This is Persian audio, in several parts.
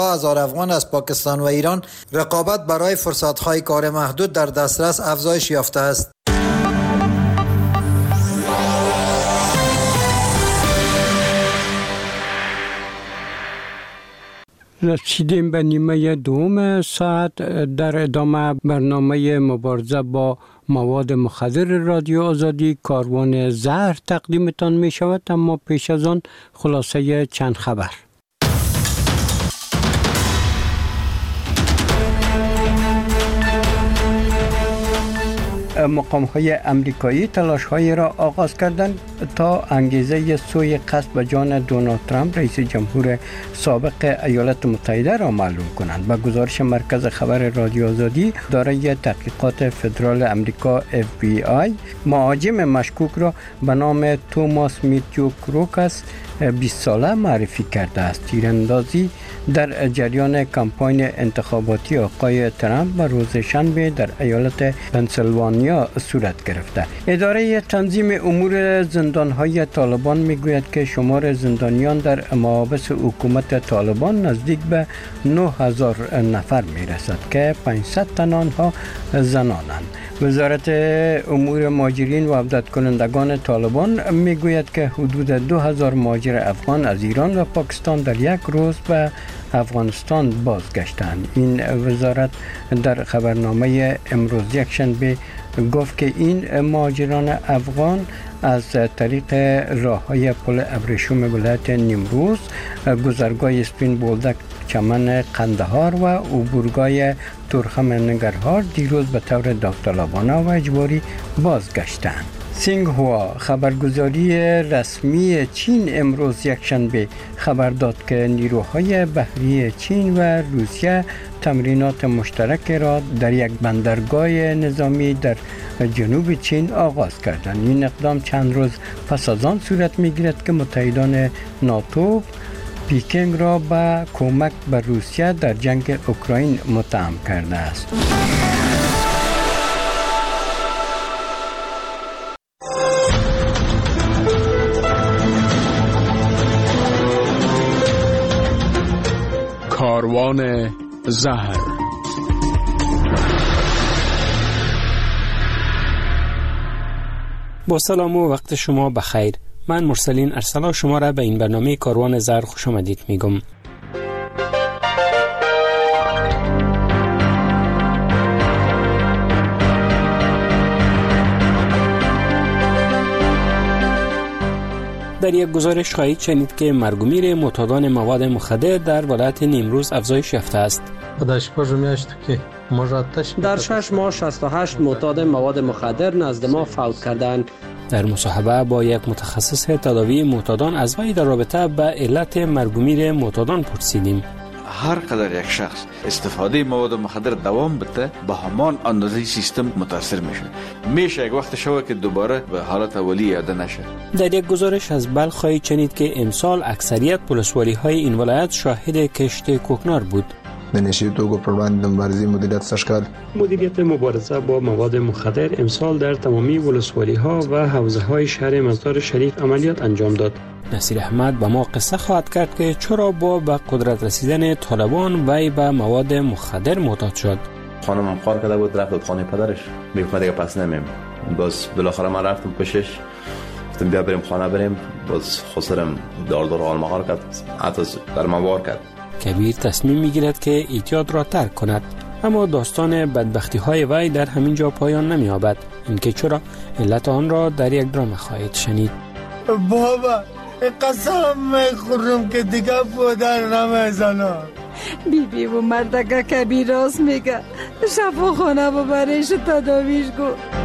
هزار افغان از پاکستان و ایران رقابت برای فرصت‌های کار محدود در دسترس افزایش یافته است. رسیدیم به نیمه دوم ساعت. در ادامه برنامه مبارزه با مواد مخدر رادیو آزادی کاروان زهر تقدیمتان می شود، اما پیش از آن خلاصه چند خبر. مقام‌های امریکایی تلاش‌هایی را آغاز کردند تا انگیزه سوی قصد به جان دونالد ترامپ رئیس جمهور سابق ایالات متحده را معلوم کنند. به گزارش مرکز خبر رادیو آزادی، اداره تحقیقات فدرال امریکا FBI مهاجم مشکوک را به نام توماس میتیو کروکس 20 ساله معرفی کرده است. تیراندازی در جریان کمپاین انتخاباتی آقای ترامپ و روز شنبه در ایالت پنسیلوانیا صورت گرفته. اداره تنظیم امور زندان‌های طالبان میگوید که شمار زندانیان در محابس حکومت طالبان نزدیک به 9000 نفر میرسد که 500 تن آنها زنانند. وزارت امور مهاجرین و عودت کنندگان طالبان میگوید که حدود 2000 مهاجر افغان از ایران و پاکستان در یک روز به افغانستان بازگشتند. این وزارت در خبرنامه امروز یکشنبه گفت که این مهاجران افغان از طریق راه‌های پل ابریشم ولایت نیمروز، گذرگاه اسپین بولدک چمن قندهار و عبورگاه تورخم ننگرهار دیروز به طور داوطلبانه و اجباری بازگشتند. سینگهوا خبرگزاری رسمی چین امروز یکشنبه خبر داد که نیروهای بحری چین و روسیه تمرینات مشترک را در یک بندرگاه نظامی در جنوب چین آغاز کردند. این اقدام چند روز پس از آن صورت می‌گیرد که متحدان ناتو پیکنگ را به کمک به روسیه در جنگ اوکراین متهم کرده است. کاروان زهر. با سلام و وقت شما بخیر. من مرسلین ارسلا شما را به این برنامه کاروان زهر خوش آمدید میگم. در یک گزارش خواهید شنید که مرگ و میر معتادان مواد مخدر در ولایت نیمروز افزایش یافته است. در 6 ماه 68 معتاد مواد مخدر نزد ما فوت کردند. در مصاحبه با یک متخصص تداوی معتادان از وی در رابطه به علت مرگ و میر معتادان پرسیدیم. هر قدر یک شخص استفاده مواد مخدر دوام بده به همان اندازه سیستم متاثر میشه یک وقت شوه که دوباره به حالت اولی یاد نشه. در یک گزارش از بلخ خواهید شنید که امسال اکثریت پولسوالی های این ولایت شاهد کشت کوکنار بود. مدیریت مبارزه با مواد مخدر امسال در تمامی ولسوالی ها و حوزه های شهر مزار شریف عملیات انجام داد. نصیر احمد به ما قصه خواهد کرد که چرا با به قدرت رسیدن طالبان وی به مواد مخدر معتاد شد. خانمم کار کرده بود، رفت خانه پدرش، میگفت دیگه پس نمیم. باز بالاخره من رفتم پیشش، گفتم بیا بریم خانه بریم. باز خسرم دار حال مهار کرد، حتی در موار کرد. کبیر تصمیم میگیرد که اعتیاد را ترک کند، اما داستان بدبختی های وی در همین جا پایان نمی‌یابد. اینکه چرا علت آن را در یک درام خواهید شنید. بابا قسم میخورم که دیگه پدر نمیزنم. بیبی و مردگه کبیر راست میگه، شفاخانه و برایش تداویش گو.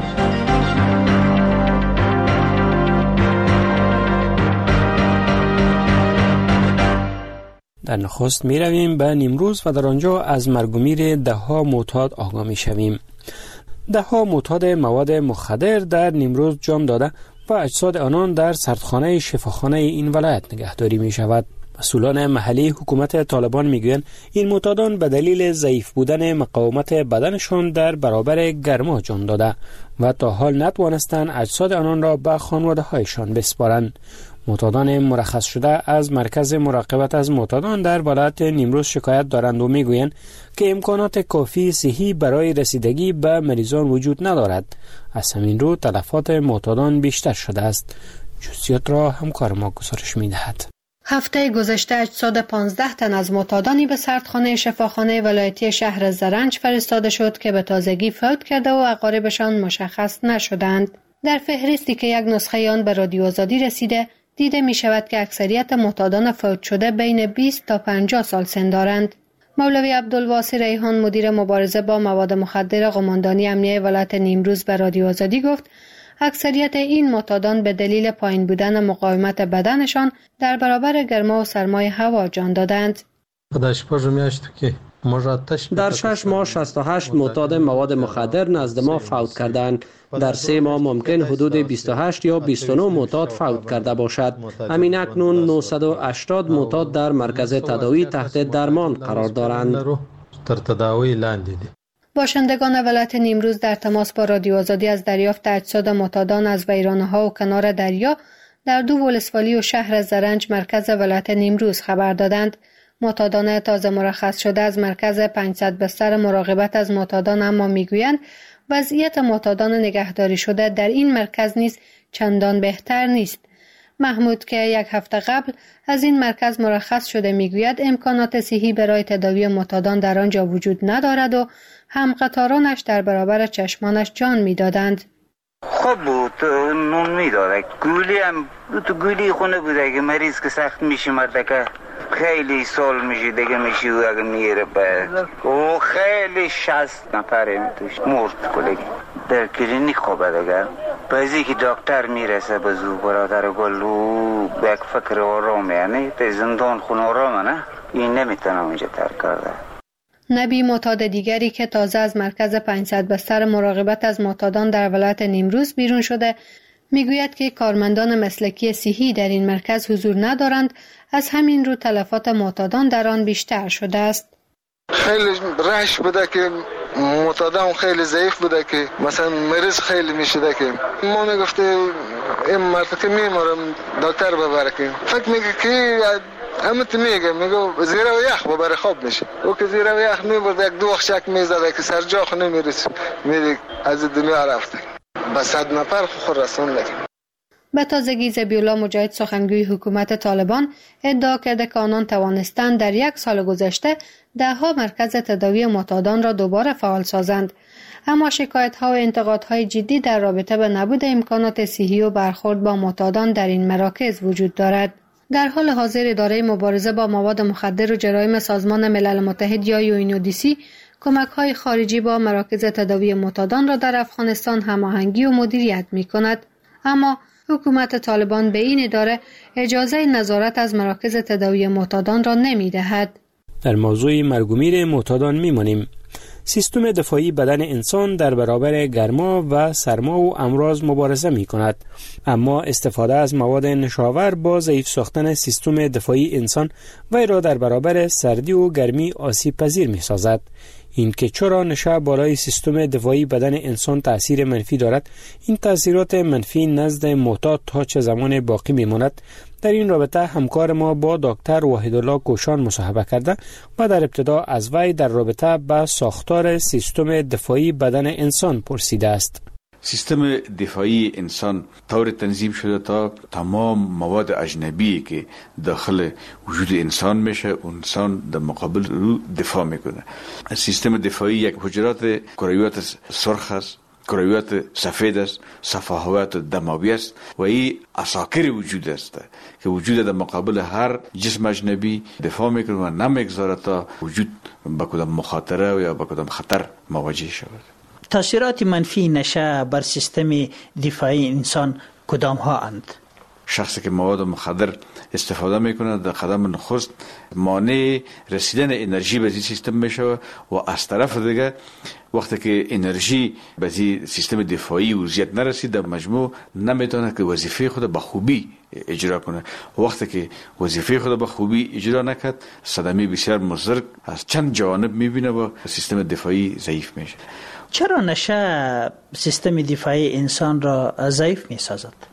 در نخست می رویم به نیمروز و در آنجا از مرگ و میر ده‌ها معتاد آگاه می شویم. ده‌ها معتاد مواد مخدر در نیمروز جان داده و اجساد آنان در سردخانه شفاخانه این ولایت نگهداری می شود. مسئولان محلی حکومت طالبان می گویند این معتادان به دلیل ضعیف بودن مقاومت بدنشان در برابر گرما جان داده و تا حال نتوانستند اجساد آنان را به خانواده هایشان بسپارند. معتادان مرخص شده از مرکز مراقبت از معتادان در ولایت نیمروز شکایت دارند و میگویند که امکانات کافی صحی برای رسیدگی به مریضان وجود ندارد. از همین رو تلفات معتادان بیشتر شده است. جزئیات را همکار ما گزارش می‌دهد. هفته گذشته اجساد 15 تن از معتادانی به سردخانه شفاخانه ولایتی شهر زرنج فرستاده شد که به تازگی فوت کرده و اقاربشان مشخص نشدند. در فهرستی که یک نسخه آن به رادیو آزادی رسیده دیده می شود که اکثریت معتادان فوت شده بین 20 تا 50 سال سن دارند. مولوی عبدالواسی ریحان مدیر مبارزه با مواد مخدر قماندانی امنیه ولایت نیمروز به رادیو آزادی گفت اکثریت این معتادان به دلیل پایین بودن مقاومت بدنشان در برابر گرما و سرمای هوا جان دادند. در 6 ماه 68 معتاد مواد مخدر نزد ما فوت کردند. در 3 ماه ممکن حدود 28 یا 29 معتاد فوت کرده باشد. همین اکنون 980 معتاد در مرکز تداوی تحت درمان قرار دارند. باشندگان ولایت نیمروز در تماس با رادیو آزادی از دریافت اجساد معتادان از ویرانه‌ها و کنار دریا در 2 ولسوالی و شهر زرنج مرکز ولایت نیمروز خبر دادند. معتادان تازه مرخص شده از مرکز 500 بستر مراقبت از معتادان اما میگویند وضعیت معتادان نگهداری شده در این مرکز نیز چندان بهتر نیست. محمود که 1 هفته قبل از این مرکز مرخص شده میگوید امکانات صحی برای تداوی معتادان در آنجا وجود ندارد و همقطارانش در برابر چشمانش جان میدادند. خب بود نون میداده گولی هم تو گولی خونه بوده که مریض که سخت میشه مرده که خیلی سال میشه دیگه میشه و اگه میره و خیلی 60 نفره توش مرد کلگی در کلینیک خوبه دیگه بعضی که دکتر میرسه به زو برادر گلو به یک فکر آرام یعنی به زندان خون آرامه نه این نمیتونه اونجا ترک کرده. نبی معتاد دیگری که تازه از مرکز 500 بستر مراقبت از معتادان در ولایت نیمروز بیرون شده میگوید که کارمندان مسلکی صحی در این مرکز حضور ندارند، از همین رو تلفات معتادان در آن بیشتر شده است. خیلی رش بوده که معتادان خیلی ضعیف بوده که مثلا مریض خیلی میشده که ما میگفته این مرد که میمارم دکتر ببره که فکر میگه که همت میگه زیر و یخ ببره خواب میشه او که زیر و یخ میبرد 1-2 وقت شک میزده که سر جا خو نمیرسه میگه از دنیا رفته با 100 نفر خود رسون لگه. به تازگی ذبیح‌الله مجاهد سخنگوی حکومت طالبان ادعا کرده که آنان توانستند در 1 سال گذشته 10 مرکز تداوی معتادان را دوباره فعال سازند، اما شکایت‌ها و انتقادهای جدی در رابطه به نبود امکانات صحی و برخورد با معتادان در این مراکز وجود دارد. در حال حاضر اداره مبارزه با مواد مخدر و جرایم سازمان ملل متحد یا UNODC کمک‌های خارجی با مراکز تداوی معتادان را در افغانستان هماهنگی و مدیریت می‌کند، اما حکومت طالبان به این اداره اجازه نظارت از مراکز تداوی معتادان را نمی‌دهد. در موضوع مرگ و میر معتادان می‌مانیم. سیستم دفاعی بدن انسان در برابر گرما و سرما و امراض مبارزه می‌کند، اما استفاده از مواد نشاور با ضعیف ساختن سیستم دفاعی انسان وی را در برابر سردی و گرمی آسیب پذیر می‌سازد. این که چرا نشه بالای سیستم دفاعی بدن انسان تأثیر منفی دارد، این تأثیرات منفی نزد معتاد تا چه زمان باقی میماند، در این رابطه همکار ما با دکتر وحیدالله کوشان مصاحبه کرده و در ابتدا از وی در رابطه با ساختار سیستم دفاعی بدن انسان پرسیده است. سیستم دفاعی انسان طور تنظیم شده تا تمام مواد اجنبی که داخل وجود انسان میشه انسان در مقابل رو دفاع میکنه. سیستم دفاعی یک حجرات کرویات سرخ است، کرویات سفید است، صفحات دموی است و این عساکر وجود است که وجود در مقابل هر جسم اجنبی دفاع میکنه و نمیگذاره تا وجود با کدام مخاطره یا با کدام خطر مواجه شود. تاثیرات منفی نشه بر سیستم دفاعی انسان کدام ها اند؟ شخصی که مواد مخدر استفاده میکنه در قدم نخست مانع رسیدن انرژی به سیستم میشه و از طرف دیگه وقتی که انرژی به سیستم دفاعی وضعیت نرسید در مجموع نمیتونه که وظیفه خود به خوبی اجرا کنه. وقتی که وظیفه خود به خوبی اجرا نکرد صدمه بسیار مضر از چند جانب میبینه و سیستم دفاعی ضعیف میشه. چرا نشه سیستم دفاعی انسان را ضعیف میسازد؟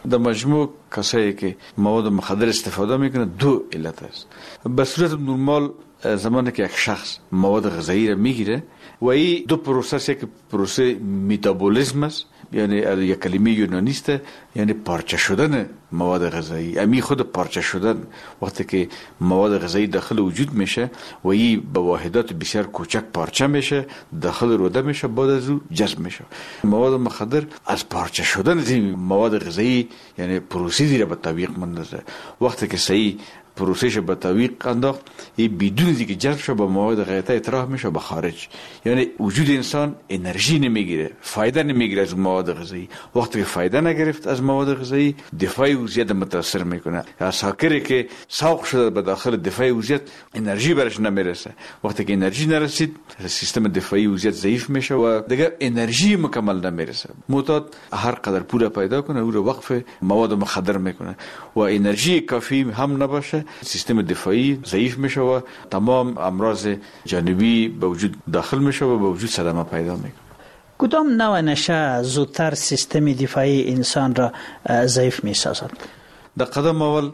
در مجموع کسایی که مواد مخدر استفاده میکنه دو علت است. به صورت نرمال زمانی که یک شخص مواد غذایی را میگیره و این دو پروسه که پروسه متابولیسم است، یعنی یک کلمه یونانی است، یعنی پارچه شدن مواد غذایی. امی خود پارچه شدن وقتی که مواد غذایی داخل وجود میشه و این به واحدات بسیار کوچک پارچه میشه، داخل روده میشه، بعد از او جذب میشه. مواد مخدر از پارچه شدن این مواد غذایی یعنی پروسه دیره به تطبیق مندازه. وقتی که صحیح پروسهش به تطبیق انداخت، این بدون اینکه جذب شه به مواد غیرته اطراح میشه به خارج. یعنی وجود انسان انرژی نمیگیره، فایده نمیگیره از مواد غذایی. وقتی که فایده نگرفت از مواد غذایی، دفاعی او زیاد متاثر میکنه. یا ساکری که سوق شده به داخل دفاعی او زیاد انرژی برش نمیرسه. وقتی که انرژی نرسید، سیستم دفاعی او زیاد ضعیف میشه و دیگه انرژی مکمل نمیرسه. معتاد هر قدر پول پیدا کنه او رو وقف مواد مخدر میکنه و انرژی کافی هم نباشه، سیستم دفاعی ضعیف میشه و تمام امراض جانبی به وجود داخل میشه و به وجود صدمه پیدا میکنه. کدام نوع نشه زودتر سیستم دفاعی انسان را ضعیف میسازد؟ در قدم اول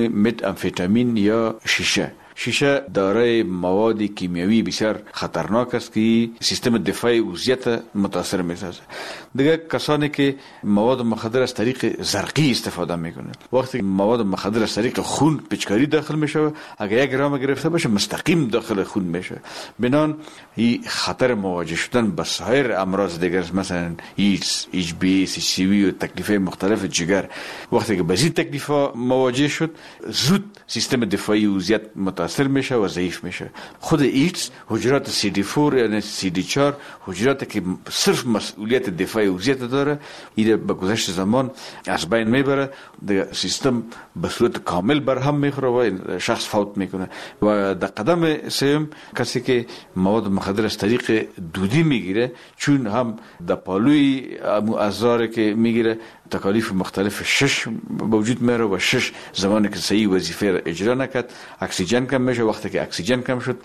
متامفتامین یا شیشه دارای مواد کیمیایی بسیار خطرناک است که سیستم دفاعی عضویت متاثر میسازه. دیگه کسانی که مواد مخدر از طریق زرقی استفاده میکنه، وقتی مواد مخدر از طریق خون پیچکاری داخل میشه، اگر 1 گرم گرفته باشه مستقیم داخل خون میشه. بنان این خطر مواجه شدن با سایر امراض دیگر مثلا ایدز، اچ بی، سی وی و تکلیف مختلف جگر، وقتی که به این تکلیفا مواجه شد، زود سیستم دفاعی عضویت متاثر میشه و ضعیف میشه. خود ایدز حجرات CD4 یعنی CD4 حجراتی که صرف مسئولیت دفاعی عضویت داره، این به گذشت زمان از بین میبره، سیستم به صورت کامل برهم میخوره و شخص فوت میکنه. و در قدم سوم کسی که مواد مخدر از طریق دودی میگیره، چون هم در پالوی ازاره که میگیره تکالیف مختلف 6 به وجود میاره و 6 زمانی که صحیح وظیفه را اجرا نکرد اکسیژن کم میشه. وقتی که اکسیژن کم شد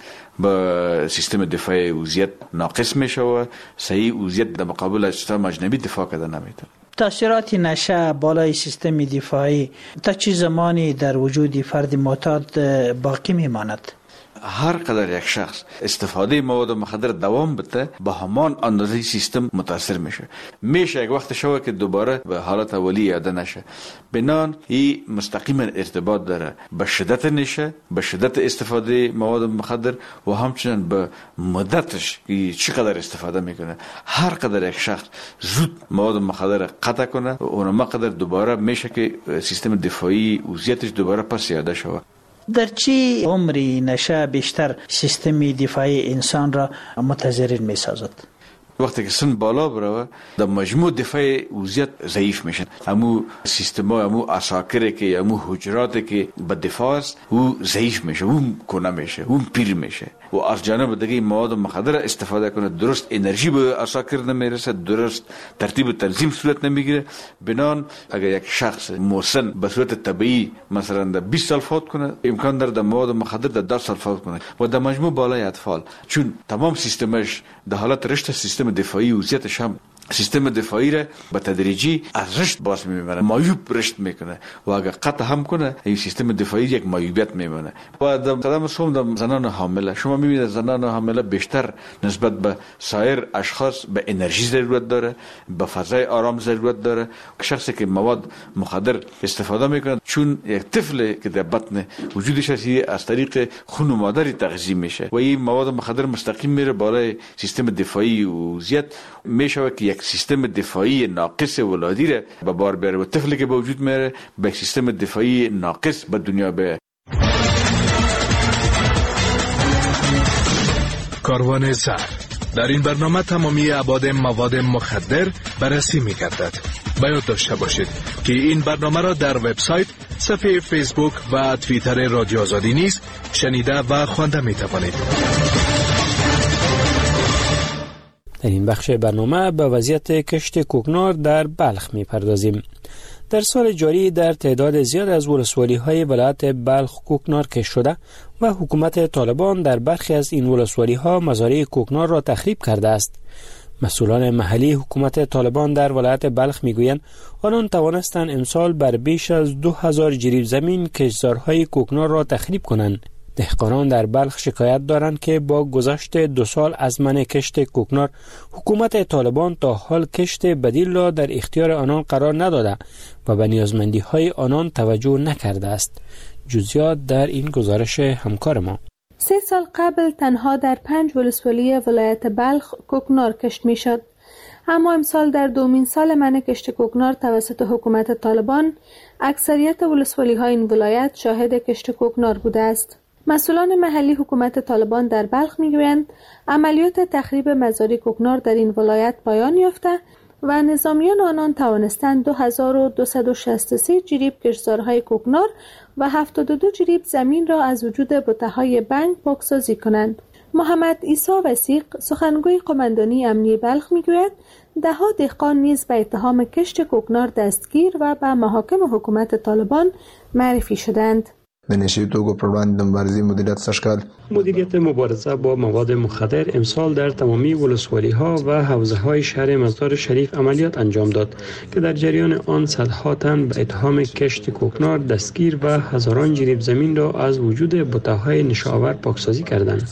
با سیستم دفاعی عضویت ناقص میشه و صحیح عضویت در مقابل اجسام اجنبی دفاع کرده نمیتونه. تاثیرات نشه بالای سیستم دفاعی تا چه زمانی در وجود فرد معتاد باقی میماند؟ هر قدر یک شخص استفاده مواد مخدر دوام بده، به همان اندازه سیستم متاثر میشه یک وقت شوه که دوباره به حالت اولی یاده نشه. بنان این مستقیما ارتباط داره به شدت نشه، به شدت استفاده مواد مخدر و همچنین به مدتش که چقدر استفاده میکنه. هر قدر یک شخص زود مواد مخدر قطع کنه، اونما قدر دوباره میشه که سیستم دفاعی عضویتش دوباره پس یاده شوه. در چی عمری نشه بیشتر سیستم دفاعی انسان را متضرر می سازد؟ وقتی که سن بالا بروه در مجموع دفاع عضویت ضعیف میشن. همو سیستم ها، همو اساکره که همو حجراتی که به دفاع است او ضعیف میشه، او کنه میشه، او پیر میشه و از جانب دیگه مواد مخدر استفاده کنه، درست انرژی به اساکر نمیرسه، درست ترتیب تنظیم صورت نمیگیره. بنان اگر یک شخص مسن به صورت طبیعی مثلا در 20 سال فوت کنه، امکان داره در مواد مخدر در 10 سال فوت کنه و در مجموع بالای اطفال، چون تمام سیستمش در حالت رشد سیستم دفاعی عضویتش هم سیستم دفاعی را به تدریجی از رشد باز میبره، معیوب رشد میکنه و اگر قطع هم کنه این سیستم دفاعی یک معیوبیت میمونه. و در قدم سوم در زنان حامله شما میبینید زنان حامله بیشتر نسبت به سایر اشخاص به انرژی ضرورت داره، به فضای آرام ضرورت داره. شخصی که مواد مخدر استفاده میکنه، چون یک طفل که در بطن وجودش هست از طریق خون مادری تغذیه میشه و این مواد مخدر مستقیم میره بالای سیستم دفاعی عضویت، میشه که یک سیستم دفاعی ناقص ولادی را به بار بیاره و طفلی که به وجود میاره به سیستم دفاعی ناقص به دنیا بیاره. کاروان زهر در این برنامه تمامی ابعاد مواد مخدر بررسی می‌گردد. باید داشته باشید که این برنامه را در وبسایت، صفحه فیسبوک و توییتر رادیو آزادی نیز شنیده و خوانده می‌توانید. در این بخش برنامه به وضعیت کشت کوکنار در بلخ می‌پردازیم. در سال جاری در تعداد زیاد از ولسوالی‌های ولایت بلخ کوکنار کشت شده و حکومت طالبان در برخی از این ولسوالی‌ها مزارع کوکنار را تخریب کرده است. مسئولان محلی حکومت طالبان در ولایت بلخ میگویند آنان توانستند امسال بر بیش از 2000 جریب زمین کشتزارهای کوکنار را تخریب کنند. دهقانان در بلخ شکایت دارند که با گذشت 2 سال از منع کشت کوکنار، حکومت طالبان تا حال کشت بدیل را در اختیار آنان قرار نداده و به نیازمندی های آنان توجه نکرده است. جزئیات در این گزارش همکار ما. 3 سال قبل تنها در 5 ولسوالی ولایت بلخ کوکنار کشت می شد. اما امسال در 2مین سال منع کشت کوکنار توسط حکومت طالبان، اکثریت ولسوالی های این ولایت شاهد کشت کوکنار بوده است. مسئولان محلی حکومت طالبان در بلخ میگویند عملیات تخریب مزارع کوکنار در این ولایت پایان یافته و نظامیان آنان توانستند 2263 جریب کشتزارهای کوکنار و 72 جریب زمین را از وجود بته‌های بنگ پاکسازی کنند. محمد عیسی وثیق، سخنگوی قماندانی امنیه بلخ میگوید ده‌ها دهقان نیز به اتهام کشت کوکنار دستگیر و به محاکم حکومت طالبان معرفی شدند. مدیریت مبارزه با مواد مخدر امسال در تمامی ولسوالی ها و حوزه های شهر مزار شریف عملیات انجام داد که در جریان آن صدها تن به اتهام کشت کوکنار دستگیر و هزاران جریب زمین را از وجود بته‌های نشاور پاکسازی کردند.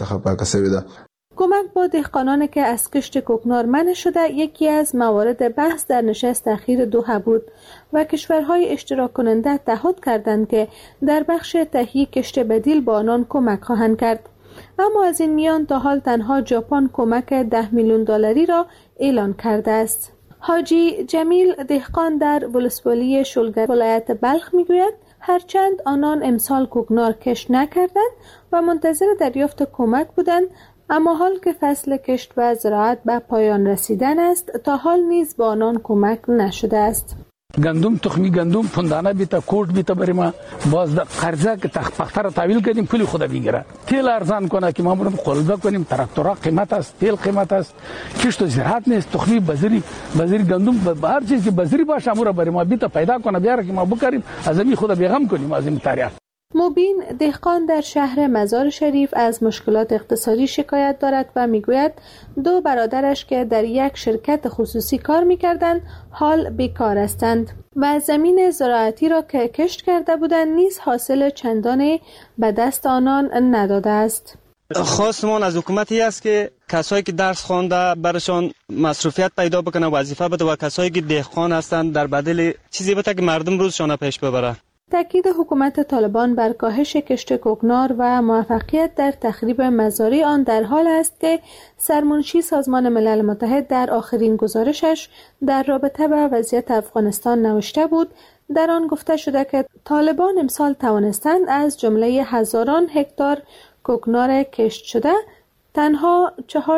کمک با دهقانان که از کشت کوکنار منع شده یکی از موارد بحث در نشست اخیر دوحه بود و کشورهای اشتراک کننده تعهد کردند که در بخش تهیه کشت بدیل با آنان کمک خواهند کرد. اما از این میان تا حال تنها ژاپن کمک 10 میلیون دلاری را اعلان کرده است. حاجی جمیل دهقان در ولسوالی شلگر ولایت بلخ میگوید هرچند آنان امسال کوکنار کشت نکردند و منتظر دریافت کمک بودند، اما حال که فصل کشت و زراعت به پایان رسیدن است تا حال نیز با آنان کمک نشده است. گندم تخمی گندم پندانه بیتا کوٹ بیتا برای ما باز قرضه که پختر را تحویل کردیم پولی خود بگیره، تیل ارزان کنه که ما بریم قلبه کنیم، تراکتورها قیمت است، تیل قیمت است، کشت و زراعت نیست، تخمی بذری گندم هر چیز که بذری باشه امور برای ما بیتا پیدا کنه بیاره که ما بکاریم از این خود بیغم کنیم از این تاریخ. مبین دهقان در شهر مزار شریف از مشکلات اقتصادی شکایت دارد و میگوید 2 برادرش که در یک شرکت خصوصی کار میکردند حال بیکار هستند و زمین زراعتی را که کشت کرده بودند نیز حاصل چندانی به دست آنان نداده است. خواستمان از حکومتی است که کسایی که درس خوانده برشان مصروفیت پیدا بکنه، وظیفه بده و کسایی که دهقان هستند در بدل چیزی بده که مردم روزشان پیش ببره. تاکید حکومت طالبان بر کاهش کشت کوکنار و موفقیت در تخریب مزارع آن در حال است که سرمنشی سازمان ملل متحد در آخرین گزارشش در رابطه با وضعیت افغانستان نوشته بود. در آن گفته شده که طالبان امسال توانستند از جمله هزاران هکتار کوکنار کشت شده تنها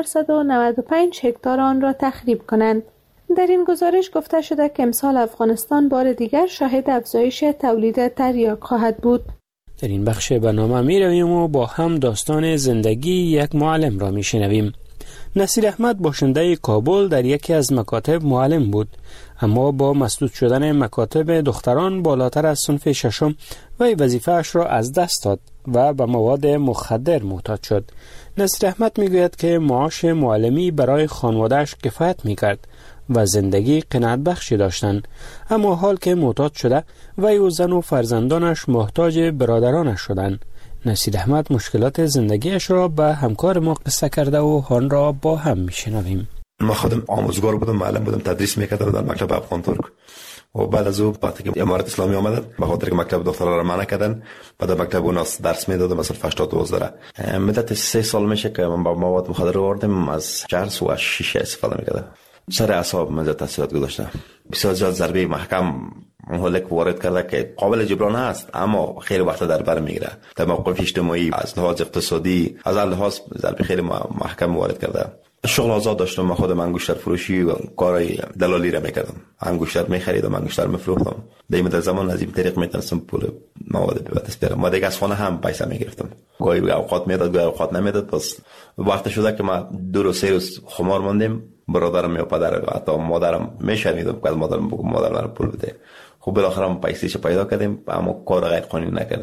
495 هکتار آن را تخریب کنند. در این گزارش گفته شده که امسال افغانستان بار دیگر شاهد افزایش تولید تریاک خواهد بود. در این بخش برنامه می رویم و با هم داستان زندگی یک معلم را می شنویم. نصیر احمد باشنده کابل در یکی از مکاتب معلم بود، اما با مسدود شدن مکاتب دختران بالاتر از صنف 6 وی وظیفه‌اش را از دست داد و به مواد مخدر محتاج شد. نصیر احمد می گوید که معاش معلمی برای خانواده‌اش کفایت می کرد و زندگی قناعت بخشی داشتند، اما حال که معتاد شده وی و زن و فرزندانش محتاج برادرانش شدند. نصیر احمد مشکلات زندگیش را به همکار ما قصه کرده و آن را با هم میشنویم. ما خودم آموزگار بودم، معلم بودم، تدریس میکردم در مکتب افغان ترک و بعد از او وقتی که امارت اسلامی آمدن به خاطر که مکتب دخترها را منع کردن، بعد مکتب اون درس میدادم مثلا 82 مدت 3 سال میشه که من با مواد مخدر آوردم، از چرس و شیشه استفاده میکردم. سر اعصاب من تاثیرات گذاشته. بسیار زیاد ضربه محکم مهلک وارد کرده که قابل جبران است، اما خیلی وقت در بر میگیره. در موقف اجتماعی، از لحاظ اقتصادی، از هر لحاظ ضربه خیلی محکم وارد کرده. شغل آزاد داشتم، من خودم انگشتر فروشی و کارهای دلالی را میکردم. انگشتر میخریدم، انگشتر میفروختم. در زمان از این طریق میتونستم پول مواد به دست بیارم. ما دیگه از خانه هم پیسه میگرفتم. گاهی اوقات میداد، گاهی اوقات نمیداد. پس وقت شده که ما 2 روز 3 روز خمار ماندیم. برادرم یا پدرم حتی مادرم میشنیدم که مادرم بگم مادرم پول بده. خب بالاخره هم پیسه‌اش پیدا کردیم، اما کار غیر قانونی نکردیم.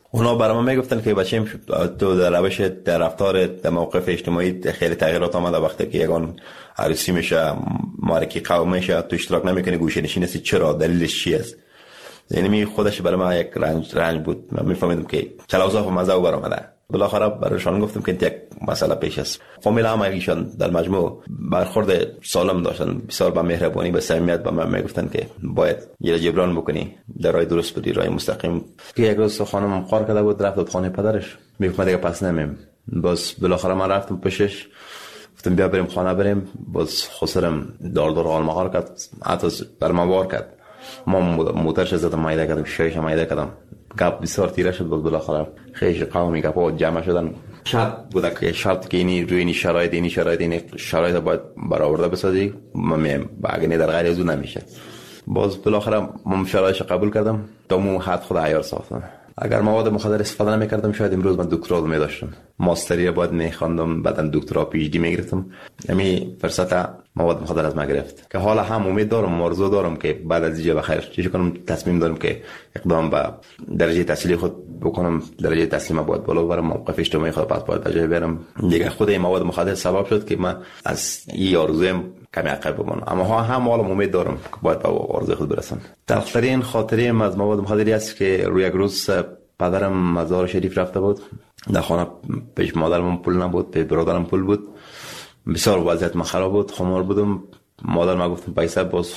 اونا برای ما میگفتن که بچه‌م تو در روش در رفتار در موقف اجتماعی خیلی تغییرات آمده، وقتی که یگان عروسی میشه معرکه قوم میشه تو اشتراک نمیکنی، گوشه نشین هستی، چرا؟ دلیلش چی است؟ یعنی خودش برای من یک رنج بود. من میفهمیدم که کلاوزا و مزه برآمده. بالاخره برایشان گفتم که یک مسئله پیش است. فامیل هم ایشان در مجموع برخورد سالم داشتن، بسیار با مهربانی به صمیمیت به من میگفتن که باید یه جبران بکنی، در راه درست بری، راه مستقیم. که یک روز خانم قار کرده بود، رفت خانه پدرش، میگفت دیگه پس نمیم. باز بالاخره من رفتم پیشش، گفتم بیا بریم خانه بریم. باز خسرم دار آلمغار کرد، حتی بر من وار کرد. ما موترش زدم، مایده کردم، شیش مایده کردم. گپ بسیار تیره شد. باز بالاخره خیلی قومی گپا جمع شدن. شرط بود که شرط که اینی روی این شرایط باید برآورده بسازی، من باگنی در غیر از اون نمیشه. باز بالاخره من شرایطش قبول کردم، تا مو حد خود عیار ساختم. اگر مواد مخدر استفاده نمی‌کردم شاید امروز من دکترا می‌داشتم، ماستری باید می‌خواندم، بعدن دکترا پی اچ دی می‌گرفتم. یعنی فرصت مواد مخدر از ما گرفت که حالا هم امید دارم، آرزو دارم که بعد از اینجا بخیر چیزی کنم. تصمیم دارم که اقدام به درجه تحصیلی خود بکنم، درجه تحصیلی باید بالا ببرم، موقف اجتماعی خود پس باید جای برم. دیگه خود این مواد مخدر سبب شد که من از این آرزویم کمی عقب بمونم، اما هم حالا امید دارم که باید به آرزوی خود برسم. تلخترین خاطره از مواد مخدری است که روی یک روز پدرم مزار شریف رفته بود، در خانه پیش مادرم پول نبود، پیش برادرم پول بود، بسیار وضعیت من خراب بود، خمار بودم. مادرم گفتم پیسه، باز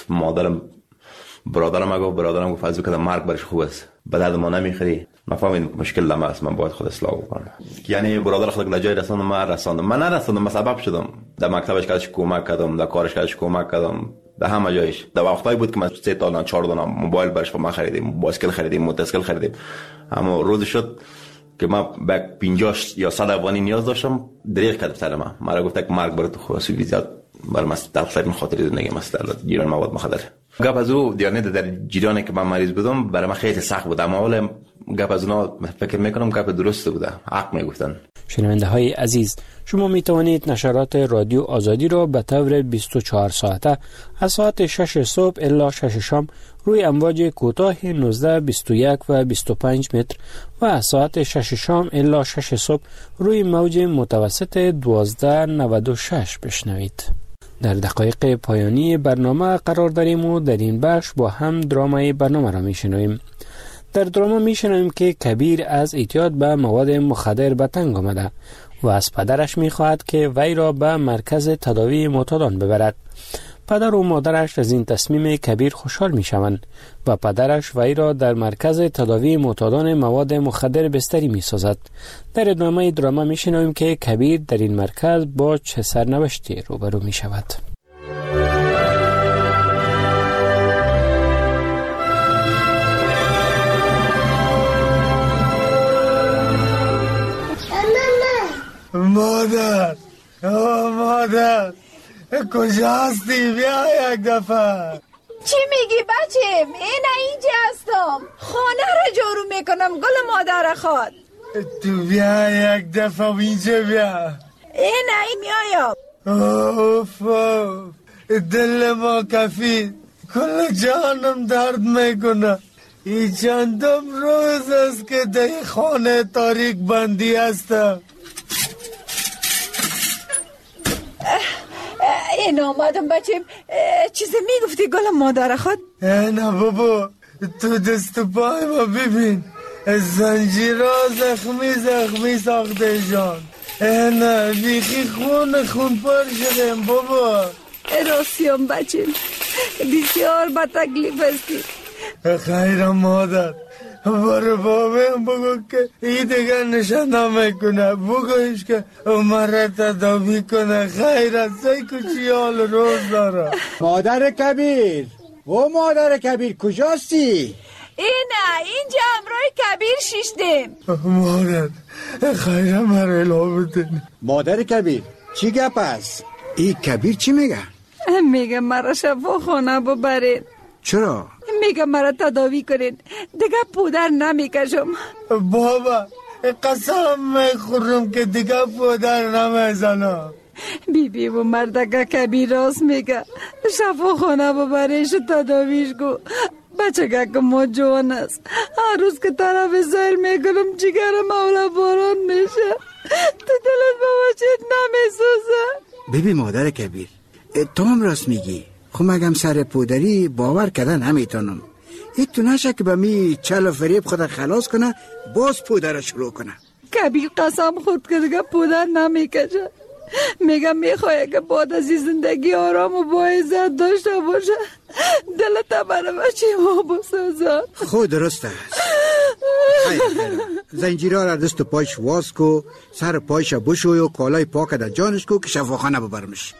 برادرم گفت از کدام مرگ برش خوب است، به درد ما نمیخوری. من فهمیدم مشکل لما است، من باید خود اصلاح کنم. یعنی برادر خود در جای رساندم، من نرساندم، من سبب شدم. در مکتبش کارش کمک کردم، در کارش کارش کمک کردم، در همه جایش. در وقتایی بود که من 3 تا 4 تا موبایل برش ما خریدیم، بایسکل خریدیم، موتورسیکل خریدیم. اما روز شد که ما به 50 یا 100 افغانی نیاز داشتم، دریغ کرد سر من. مرا گفت که مرگ برات خاصی زیاد بر مستقل خاطر زندگی مثلا جیران مواد مخدر. گپ از او دیانه در جیرانی که من مریض بودم برای من خیلی سخت بود، اما حالا گپ از اونا فکر میکنم گپ درست بوده، حق میگفتن. شنونده های عزیز، شما می توانید نشرات رادیو آزادی را به طور 24 ساعته از ساعت 6 صبح الی 6 شام روی امواج کوتاه 19, 21 و 25 متر و از ساعت 6 شام الی 6 صبح روی موج متوسط 1296 بشنوید. در دقایق پایانی برنامه قرار داریم و در این بخش با هم درامای برنامه را می شنویم. در دراما می شنویم که کبیر از اعتیاد به مواد مخدر به تنگ آمده و از پدرش می خواهد که وی را به مرکز تداوی معتادان ببرد. پدر و مادرش از این تصمیم کبیر خوشحال می شوند و پدرش وی را در مرکز تداوی معتادان مواد مخدر بستری می سازد. در ادامه دراما می شنویم که کبیر در این مرکز با چه سرنوشتی روبرو می شود. مادر کجا هستی؟ بیا یک دفعه. چی میگی بچم؟ اینجا هستم، خانه را جارو میکنم. گل مادر خواد تو بیا یک دفعه اینجا بیا. میایم. اوف دل ما کفید، کل جانم درد میکنه. این چندم روز است که در خانه تاریک بندی هستم. این آمدم بچه. چیزی میگفتی گل مادر خود؟ نه بابا، تو دست پای ما ببین، زنجیرها زخمی ساخته جان. نه بیخی خون پر شدیم بابا. راستیم بچه، بسیار با تکلیف هستی. خیر مادر، برو بابیم بگو که ای دیگر نشانه میکنه، بگویش که مرا تداوی کنه. خیر است، ای کچی حال روز داره. مادر کبیر، مادر کبیر کجاستی؟ اینجا امروی کبیر شیشتیم. مادر خیر مرا اله بدین. مادر کبیر چی گپ است؟ ای کبیر چی میگه؟ میگه مرا شفا خانه ببرید. چرا؟ میگه مرا تداوی کنین، دیگه پودر نمیکشم. بابا قسم میخورم که دیگه پودر نمیزنم. بی و مردگه کبیر راست میگه، شفا خانه ببریش تداویش گو، بچگه که ما جوان است. هر روز که طرف سیل میکنم جگرم اولا باران میشه. تو دلت بابا چیت نمیسوزه. ببین مادر کبیر، تو هم راست میگی. خب مگم سر پودری باور کردن نمیتونم. تو نشه که به می چل و فریب خود خلاص کنه باز پودر شروع کنه. کبیر قسم خود که دیگه پودر نمیکشه. میگم میخواه که بعد از زندگی آرام و با عزت داشته باشه. دلت برای بچه ما بسازد. خود درست است. زنجیرها را دست و پایش واز کو، سر پایش بشوی و کالای پاک در جانش کو که شفاخانه ببرمش.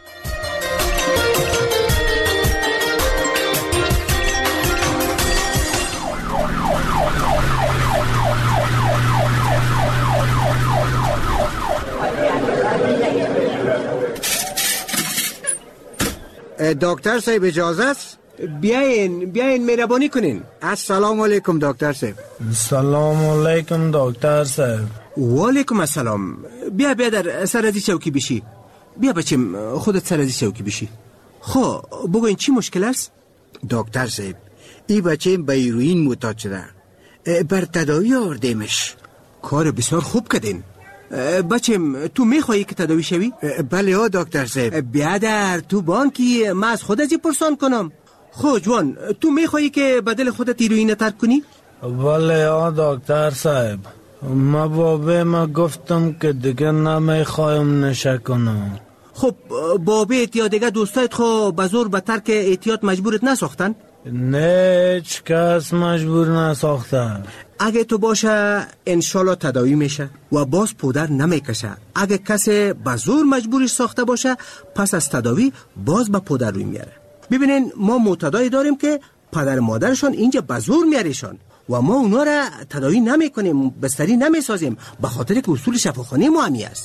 دکتر صاحب اجازه است؟ بیاین مهربانی کنین. السلام علیکم دکتر صاحب. سلام علیکم دکتر صاحب. و علیکم السلام. بیا در سر از چوکی بشی. بیا بچم خودت سر از چوکی بشی. خب بگوین چی مشکل است؟ دکتر صاحب این بچه به هیروئین معتاد شده. بر تداوی آوردیمش. کار بسیار خوب کردین. بچم تو میخوایی که تداوی شوی؟ بله ها دکتر صاحب. بیا در تو بانکی ما از خود ازی پرسان کنم. خب جوان تو میخوایی که بدل خودت هیروئین ترک کنی؟ بله ها دکتر صاحب. ما بابه ما گفتم که دیگه نمیخوایم نشه کنم. خب بابت یا دیگه دوستایت خو بزور به ترک احتیاط مجبورت نساختن؟ نه هیچ کس مجبور نساختن. اگه تو باشه انشالله تداوی میشه و باز پودر نمیکشه. اگه کسی بزور مجبورش ساخته باشه پس از تداوی باز به پودر روی میاره. ببینین ما معتادایی داریم که پدر مادرشان اینجا بزور میاریشان و ما اونا را تداوی نمیکنیم، بستری نمیسازیم، به خاطر که اصول شفاخانه ما همی است.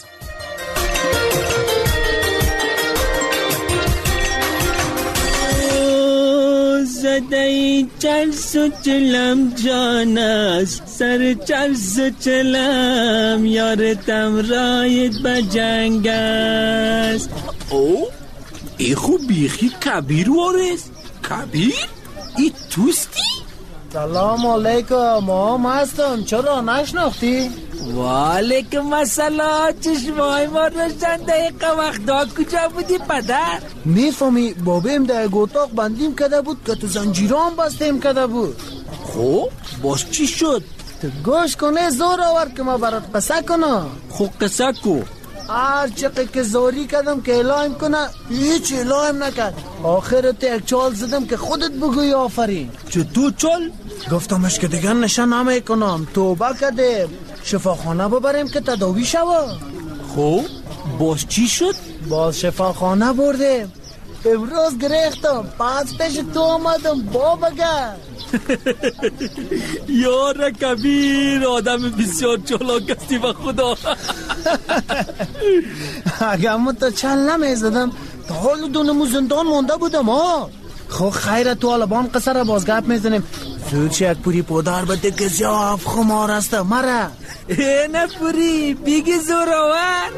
زدهی چرس و چلم جان است، سر چرس و چلم یارتم رایت بجنگ است. او ای خوب بیخی کبیر وارست. کبیر؟ ای توستی؟ سلام علیکم. ما هم هستم. چرا نشناختی؟ و علیکم السلام. چشمای ما روشن. دقیقه وقتا کجا بودی پدر؟ میفهمی بابیم در گوتاق بندیم کده بود که تو زنجیران بستیم کده بود. خب باز چی شد؟ تو گوش کنه زور آور که ما برات قصه کنم. خب قصه کو. هر چقدر که زوری کردم که اعلام کنه هیچ اعلام نکرد. آخرت یک چال زدم که خودت بگوی آفرین. چه تو چال؟ گفتمش که دیگه نشه نمیکنم. توبه کردیم شفاخانه ببریم که تداوی شوه. خب باز چی شد؟ باز شفاخانه بردیم. امروز گریختم پس پیش تو آمدم بابگر. یار کبیر آدم بسیار چالاک هستی و خدا. اگه همون تا چل نمیزدم تا حال دونمو زندان مونده بودم ها. خب خیره تو البان قصه را بازگپ میزنیم. زود یک پوری پودر بده که زیاف خمار است مره. نه پوری بیگی زورآور.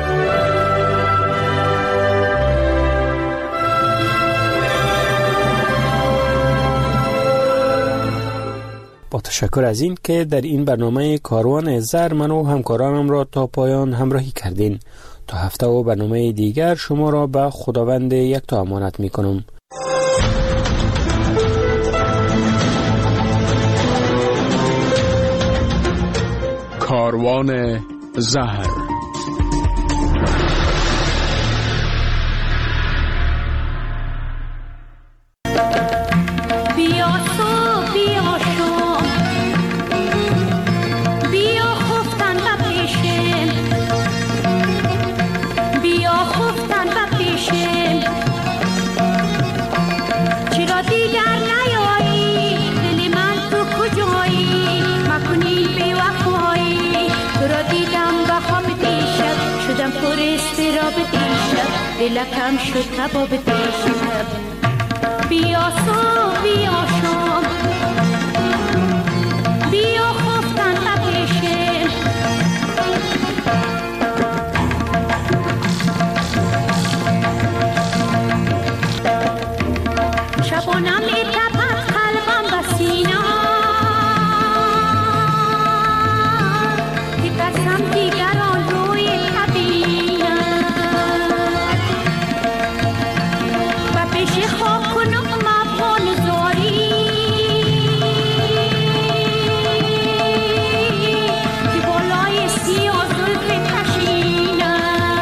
با تشکر از این که در این برنامه کاروان زر من و همکارانم را تا پایان همراهی کردین. تا هفته و برنامه دیگر شما را به خداوند یکتا امانت می کنم. کاروان زهر. دلکم شد کباب دیشب. بیا سو بیا شو